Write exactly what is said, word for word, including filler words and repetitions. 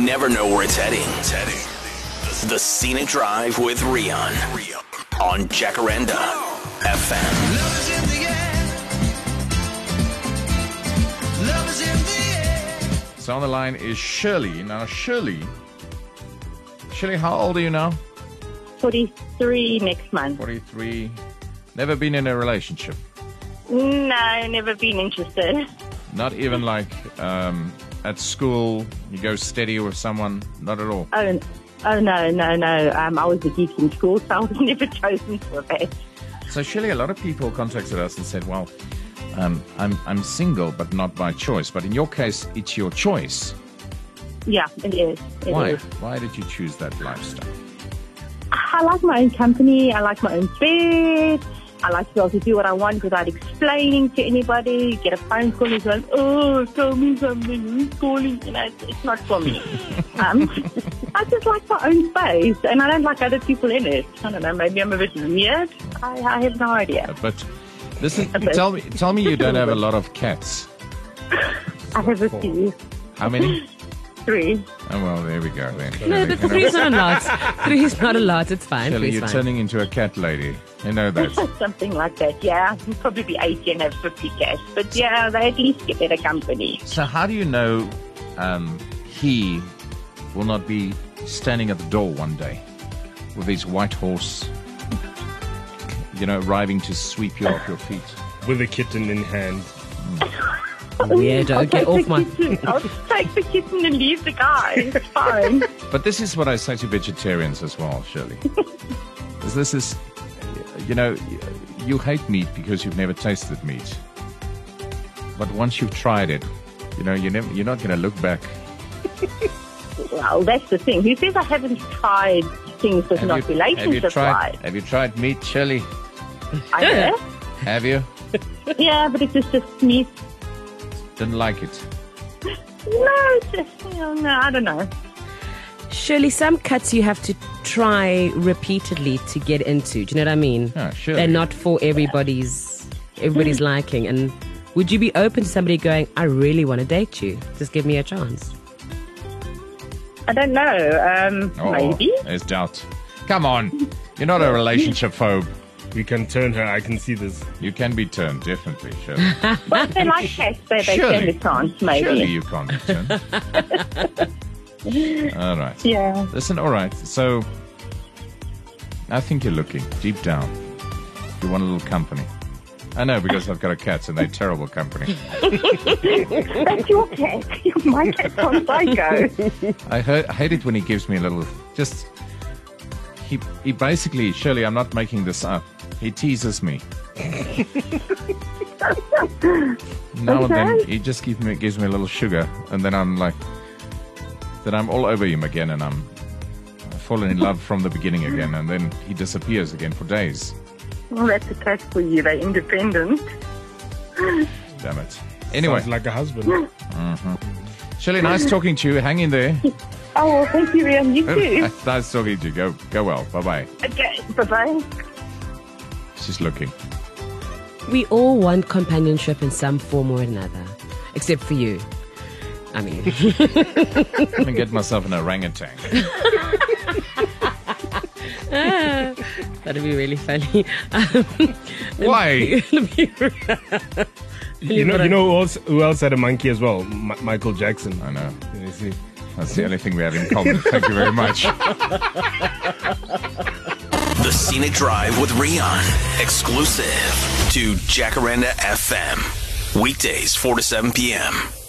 never know where it's heading. It's heading. The Scenic Drive with Rian on Jacaranda F M. Love is in the air. Love is in the air. So on the line is Shirley. Now, Shirley, Shirley, how old are you now? forty-three next month. forty-three. Never been in a relationship? No, never been interested. Not even like um, at school, you go steady with someone? Not at all? Oh, oh no, no, no. Um, I was a geek in school, so I was never chosen for that. So, Shirley, a lot of people contacted us and said, well, um, I'm, I'm single, but not by choice. But in your case, it's your choice. Yeah, it is. It Why? is. Why did you choose that lifestyle? I like my own company. I like my own bed. I like to be able to do what I want without explaining to anybody. You get a phone call and going, oh, tell me something. Who's calling? You know, it's, it's not for me. um, I just like my own space, and I don't like other people in it. I don't know. Maybe I'm a bit weird. I, I have no idea. But listen, A bit. tell me, tell me you don't have a lot of cats. I have a few. How many? Three. Oh, well, there we go then. No, but three is not a lot. Three is not a lot. It's fine. Shirley, Three's you're fine. turning into a cat lady. You know that. Something like that, yeah. You'd probably be eighty and have fifty cats. But yeah, they at least get better company. So how do you know um, he will not be standing at the door one day with his white horse, you know, arriving to sweep you off your feet? With a kitten in hand. Weirdo. I'll Get take off the my... kitten. I'll take the kitten and leave the guy. It's fine. But this is what I say to vegetarians as well, Shirley. Is this is, you know, you hate meat because you've never tasted meat. But once you've tried it, you know, you never, you're not going to look back. Well, that's the thing. Who says I haven't tried things with not have, you, have, you relationship tried, wise? have you tried meat, Shirley? I have. Have you? Yeah, but it was just meat. Didn't like it. No, it's just, you know, no, I don't know. Surely some cuts you have to try repeatedly to get into. Do you know what I mean? Oh, surely. They're not for everybody's everybody's liking. And would you be open to somebody going, I really want to date you? Just give me a chance. I don't know. Um, Oh, maybe. there's doubt. Come on. You're not a relationship phobe. We can turn her. I can see this. You can be turned, definitely, Shirley. Well, if they like cats, they, they Surely. stand a chance, maybe. Surely you can't be turned. All right. Yeah. Listen, all right. So, I think you're looking deep down. You want a little company. I know, because I've got a cat and they're terrible company. That's your cat. My cat's on psycho. I, heard, I hate it when he gives me a little, just, he, he basically, Shirley, I'm not making this up. He teases me. Now and then, Okay. he just gives me, gives me a little sugar, and then I'm like, then I'm all over him again, and I'm I've fallen in love from the beginning again, and then he disappears again for days. Well, that's a cat for you. They're independent. Damn it. Anyway, Sounds like a husband. Shirley, nice talking to you. Hang in there. Oh, well, thank you, Rian. You too. Nice talking to you. Go, go well. Bye-bye. Okay, bye-bye. She's looking. We all want companionship in some form or another. Except for you. I mean... I'm going to get myself an orangutan. That'd be really funny. Um, Why? You know, you know who else, who else had a monkey as well? M- Michael Jackson. I know. You see. That's the only thing we have in common. Thank you very much. The Scenic Drive with Rian. Exclusive to Jacaranda F M. Weekdays, four to seven p.m.